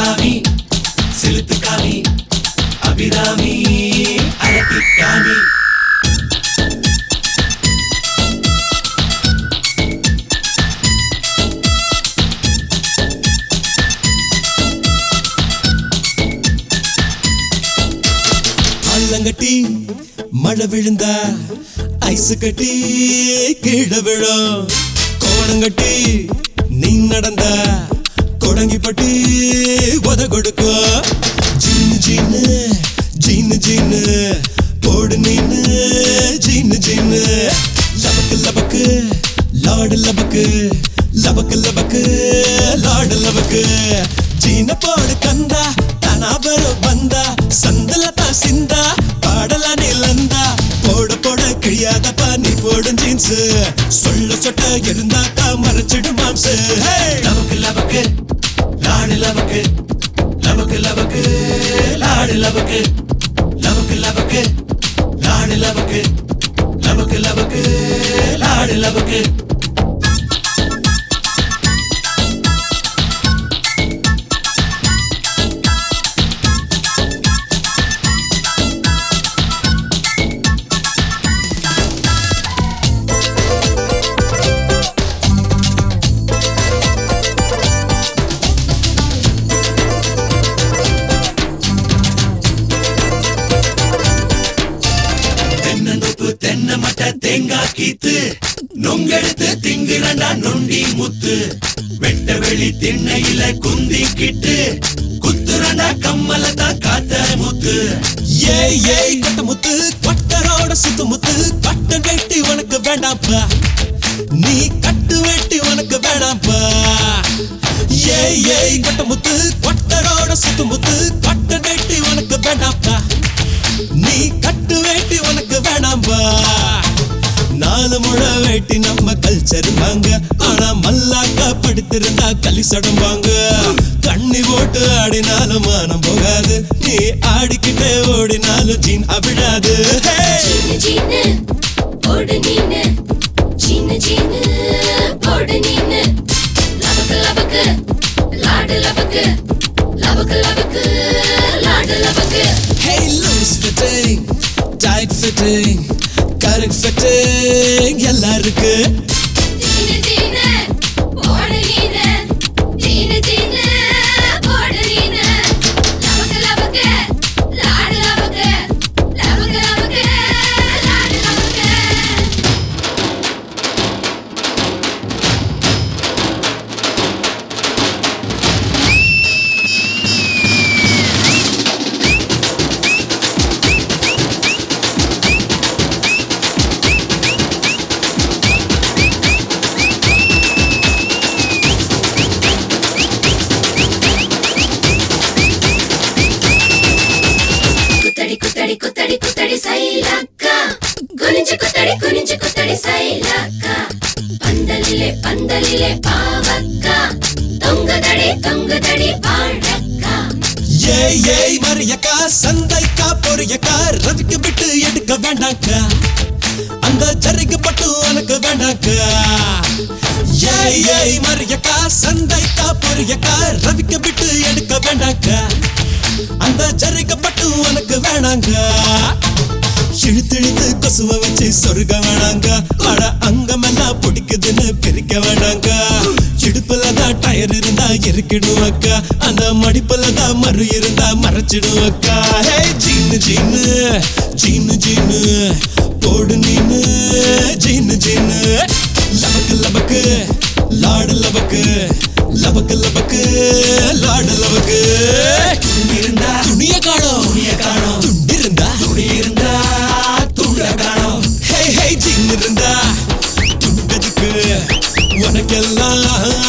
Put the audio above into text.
அபிராமி சிலுத்துக்காமி அபிராமி அரக்கிக்காமி ஆலங்கட்டி மழை விழுந்தா ஐஸ் கட்டி கீழே விழும் கோணங்கட்டி நீ நடந்தா கொடங்கி பட்டி உத கொடுக்கும் ஜீனு ஜீனு ஜீனு ஜீனு போடு நீனு ஜீனு ஜீனு லபக்கு லபக்கு லாடு லபக்கு லபக்கு லபக்கு லாடு லபக்கு ஜீன போடு கந்தா தானா வரும் வந்தா சந்தலதா சிந்தா பாடல நிலந்தா போட போட கிழியாதப்பா நீ போடும் ஜீன்ஸ் சொல்ல சொட்ட இருந்தாக்கா மறைச்சிடு மாம்சு லபக்கு லபக்கு லாடு லபக்கு லபக்கு லபக்கு லாடு லபக்கு லபக்கு லபக்கு லாடு லபக்கு லபக்கு லபக்கு லாடு லபக்கு தென்னை மட்டை தேங்காய் கீத்து நொங்கெடுத்து திங்குறண்டா நொண்டி முத்து வெட்ட வெளி திண்ணையில குந்திக்கிட்டு குத்துறண்டா கம்மலதா காத்த முத்து ஏய் ஏய் கட்ட முத்து கொட்டரோட சுத்து முத்து கட்ட வெட்டி உனக்கு வேண்டாம்ப்பா நீ கட்டு வெட்டி உனக்கு வேண்டாம்ப்பா ஏய் ஏய் கட்ட முத்து கொட்டரோட சுத்து முத்து கட்ட வெட்டி உனக்கு வேண்டாம்ப்பா நீ கட்டு வேட்டி உனக்கு வேணாம்பா நாலு முழ வேட்டி நம்ம கல்ச்சர் வாங்க ஆனா மல்லாக்கா படுத்திருந்தா களி சடம்பாங்க கண்ணி போட்டு ஆடினாலும் மானம் போகாது நீ ஆடிக்கிட்டே ஓடினாலும் ஜீன் அவிழாது Hey, loose fitting, tight fitting, correct fitting, எல்லாம் இருக்கு. ஜீனு ஜீனு போடு நீனு ஜீனு ஜீனு போடு நீனு லபக்கு லபக்கு லாடு லபக்கு லபக்கு லபக்கு லாடு லபக்கு குத்தடி குத்தடி சைலக்கா குனிஞ்சு குத்தடி சைலக்கா பந்தலிலே பந்தலிலே பாவக்கா தொங்குதடி வாழக்கா ஏய் ஏய் மரியக்கா சந்தைக்கா பொரியக்கா ரவிக்கு விட்டு எடுக்க வேண்டாக்கா அந்த ஜரிக்கு பட்டு உனக்கு வேண்டாக்கா ஏய் ஏய் மரியக்கா சந்தைக்கா பொரியக்கா ரவிக்கு விட்டு எடுக்க வேண்டாக்கா அந்த ஜரிக்கு பட்டு உனக்கு வேணாங்க இழுத்திழுத்து கொசுவ வச்சு சொருக வேணாங்க அட அங்கமெல்லாம் பிடிக்குதுன்னு பிரிக்க வேணாங்க இடுப்புலதான் டயர் இருந்தா இருக்கிடுவாக்கா அந்த மடிப்புலதான் மறு இருந்தா மறைச்சிடுவாக்கா ஹே ஜீனு ஜீனு ஜீனு ஜீனு போடு நீனு ஜீனு ஜீனு லபக்கு லபக்கு லாடு லபக்கு லபக்கு லபக்கு லாடு லபக்கு இருந்தா துணிய காணோம் துண்டு இருந்தா துணி இருந்தா துண்ட காணோம் ஹே ஹே ஜீன் இருந்தா துண்டதுக்கு உனக்கெல்லாம்